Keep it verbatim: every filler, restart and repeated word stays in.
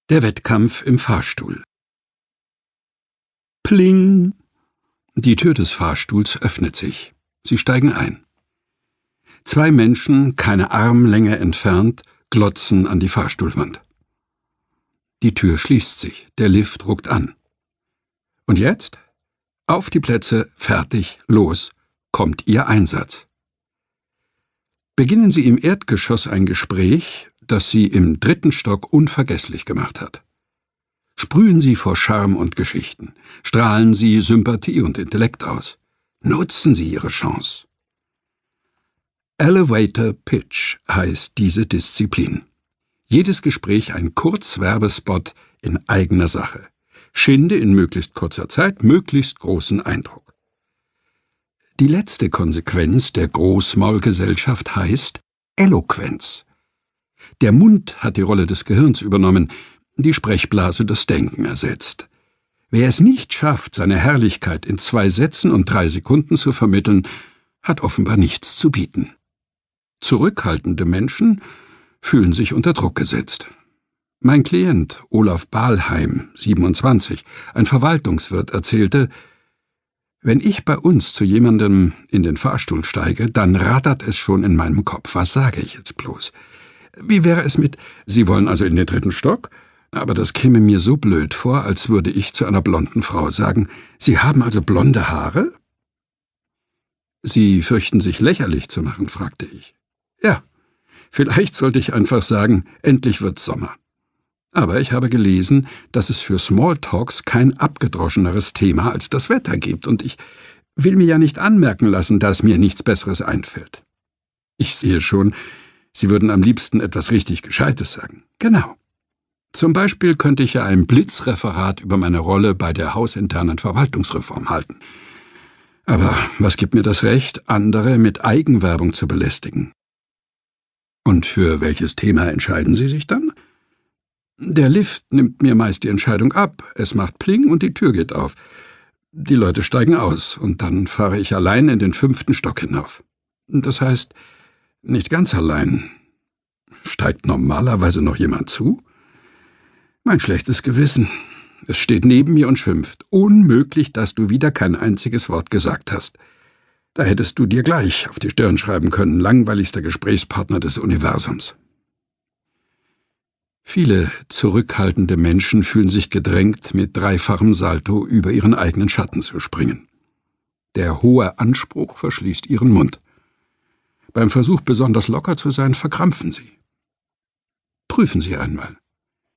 Der Wettkampf im Fahrstuhl. Pling! Die Tür des Fahrstuhls öffnet sich. Sie steigen ein. Zwei Menschen, keine Armlänge entfernt, glotzen an die Fahrstuhlwand. Die Tür schließt sich, der Lift ruckt an. Und jetzt? Auf die Plätze, fertig, los, kommt Ihr Einsatz. Beginnen Sie im Erdgeschoss ein Gespräch, das Sie im dritten Stock unvergesslich gemacht hat. Sprühen Sie vor Charme und Geschichten, strahlen Sie Sympathie und Intellekt aus. Nutzen Sie Ihre Chance. Elevator Pitch heißt diese Disziplin. Jedes Gespräch ein Kurzwerbespot in eigener Sache. Schinde in möglichst kurzer Zeit möglichst großen Eindruck. Die letzte Konsequenz der Großmaulgesellschaft heißt Eloquenz. Der Mund hat die Rolle des Gehirns übernommen, die Sprechblase das Denken ersetzt. Wer es nicht schafft, seine Herrlichkeit in zwei Sätzen und drei Sekunden zu vermitteln, hat offenbar nichts zu bieten. Zurückhaltende Menschen fühlen sich unter Druck gesetzt. Mein Klient Olaf Balheim, siebenundzwanzig, ein Verwaltungswirt, erzählte: Wenn ich bei uns zu jemandem in den Fahrstuhl steige, dann rattert es schon in meinem Kopf. Was sage ich jetzt bloß? Wie wäre es mit, Sie wollen also in den dritten Stock? Aber das käme mir so blöd vor, als würde ich zu einer blonden Frau sagen, Sie haben also blonde Haare? Sie fürchten sich lächerlich zu machen, fragte ich. Ja, vielleicht sollte ich einfach sagen, endlich wird's Sommer. Aber ich habe gelesen, dass es für Smalltalks kein abgedroscheneres Thema als das Wetter gibt, und ich will mir ja nicht anmerken lassen, dass mir nichts Besseres einfällt. Ich sehe schon, Sie würden am liebsten etwas richtig Gescheites sagen. Genau. Zum Beispiel könnte ich ja ein Blitzreferat über meine Rolle bei der hausinternen Verwaltungsreform halten. Aber was gibt mir das Recht, andere mit Eigenwerbung zu belästigen? Und für welches Thema entscheiden Sie sich dann? Der Lift nimmt mir meist die Entscheidung ab, es macht Pling und die Tür geht auf. Die Leute steigen aus und dann fahre ich allein in den fünften Stock hinauf. Das heißt, nicht ganz allein. Steigt normalerweise noch jemand zu? Mein schlechtes Gewissen. Es steht neben mir und schimpft. Unmöglich, dass du wieder kein einziges Wort gesagt hast. Da hättest du dir gleich auf die Stirn schreiben können, langweiligster Gesprächspartner des Universums. Viele zurückhaltende Menschen fühlen sich gedrängt, mit dreifachem Salto über ihren eigenen Schatten zu springen. Der hohe Anspruch verschließt ihren Mund. Beim Versuch, besonders locker zu sein, verkrampfen sie. Prüfen Sie einmal.